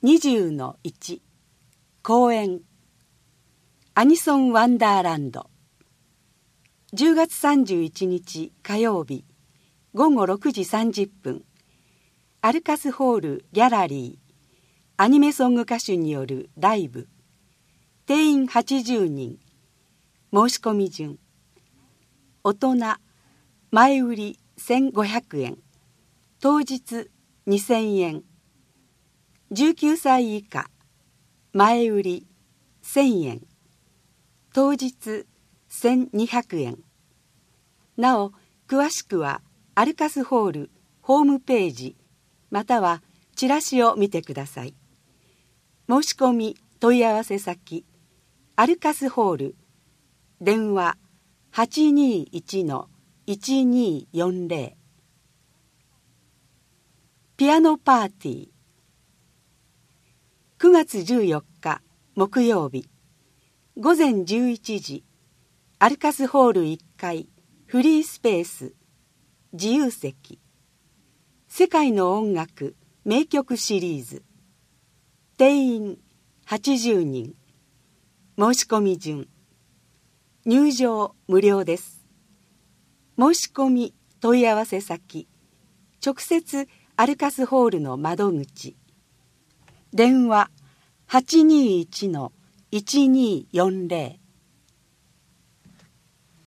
20-1公演アニソンワンダーランド10月31日火曜日午後6時30分アルカスホールギャラリーアニメソング歌手によるライブ定員80人申し込み順大人前売り1500円当日2000円19歳以下前売り1000円当日1200円なお詳しくはアルカスホールホームページまたはチラシを見てください。申し込み問い合わせ先アルカスホール電話 821-1240 ピアノパーティー9月14日木曜日午前11時アルカスホール1階フリースペース自由席世界の音楽名曲シリーズ定員80人申し込み順入場無料です。申し込み問い合わせ先直接アルカスホールの窓口電話 821-1240